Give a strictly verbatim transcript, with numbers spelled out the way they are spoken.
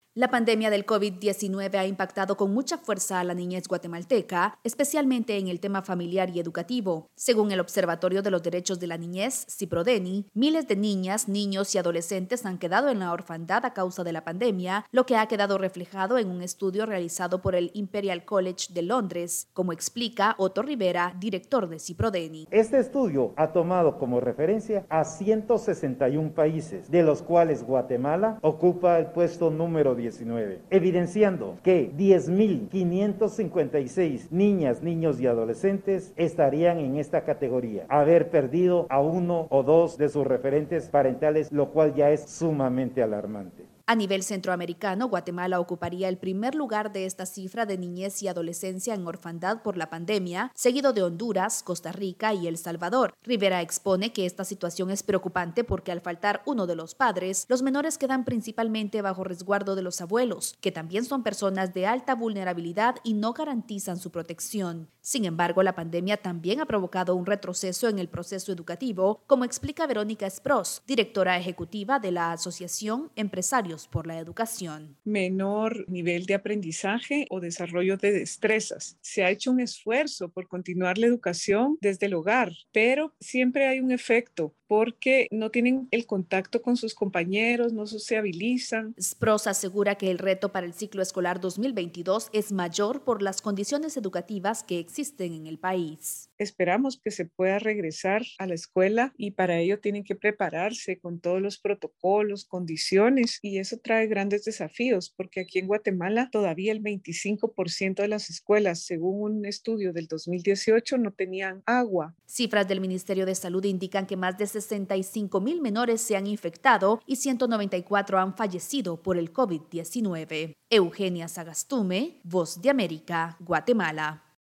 La pandemia del COVID diecinueve ha impactado con mucha fuerza a la niñez guatemalteca, especialmente en el tema familiar y educativo. Según el Observatorio de los Derechos de la Niñez, CIPRODENI, miles de niñas, niños y adolescentes han quedado en la orfandad a causa de la pandemia, lo que ha quedado reflejado en un estudio realizado por el Imperial College de Londres, como explica Otto Rivera, director de CIPRODENI. Este estudio ha tomado como referencia a ciento sesenta y un países, de los cuales Guatemala ocupa el puesto número diecinueve, evidenciando que diez mil quinientos cincuenta y seis niñas, niños y adolescentes estarían en esta categoría, haber perdido a uno o dos de sus referentes parentales, lo cual ya es sumamente alarmante. A nivel centroamericano, Guatemala ocuparía el primer lugar de esta cifra de niñez y adolescencia en orfandad por la pandemia, seguido de Honduras, Costa Rica y El Salvador. Rivera expone que esta situación es preocupante porque al faltar uno de los padres, los menores quedan principalmente bajo resguardo de los abuelos, que también son personas de alta vulnerabilidad y no garantizan su protección. Sin embargo, la pandemia también ha provocado un retroceso en el proceso educativo, como explica Verónica Esproz, directora ejecutiva de la Asociación Empresarios por la Educación. Menor nivel de aprendizaje o desarrollo de destrezas. Se ha hecho un esfuerzo por continuar la educación desde el hogar, pero siempre hay un efecto porque no tienen el contacto con sus compañeros, no sociabilizan. Esproz asegura que el reto para el ciclo escolar dos mil veintidós es mayor por las condiciones educativas que existen en el país. Esperamos que se pueda regresar a la escuela y para ello tienen que prepararse con todos los protocolos, condiciones, y eso trae grandes desafíos porque aquí en Guatemala todavía el veinticinco por ciento de las escuelas, según un estudio del dos mil dieciocho, no tenían agua. Cifras del Ministerio de Salud indican que más de sesenta y cinco mil menores se han infectado y ciento noventa y cuatro han fallecido por el COVID diecinueve. Eugenia Sagastume, Voz de América, Guatemala.